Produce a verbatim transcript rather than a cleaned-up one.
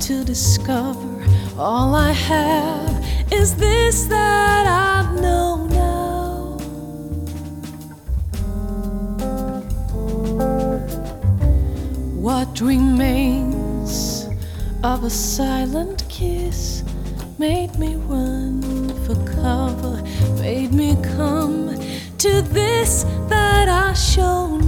to discover. All I have is this that I know now. What remains of a silent kiss made me run for cover, made me come to this that I show